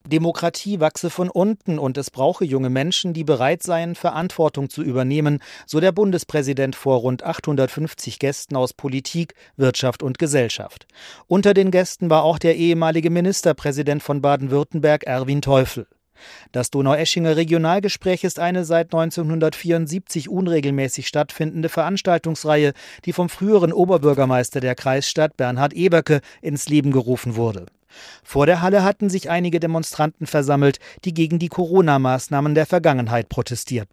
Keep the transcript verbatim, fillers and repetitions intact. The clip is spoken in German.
Demokratie wachse von unten und es brauche junge Menschen, die bereit seien, Verantwortung zu übernehmen, so der Bundespräsident vor rund achthundertfünfzig Gästen aus Politik, Wirtschaft und Gesellschaft. Unter den Gästen war auch der ehemalige Ministerpräsident von Baden-Württemberg, Erwin Teufel. Das Donaueschinger Regionalgespräch ist eine seit neunzehnhundertvierundsiebzig unregelmäßig stattfindende Veranstaltungsreihe, die vom früheren Oberbürgermeister der Kreisstadt, Bernhard Eberke, ins Leben gerufen wurde. Vor der Halle hatten sich einige Demonstranten versammelt, die gegen die Corona-Maßnahmen der Vergangenheit protestierten.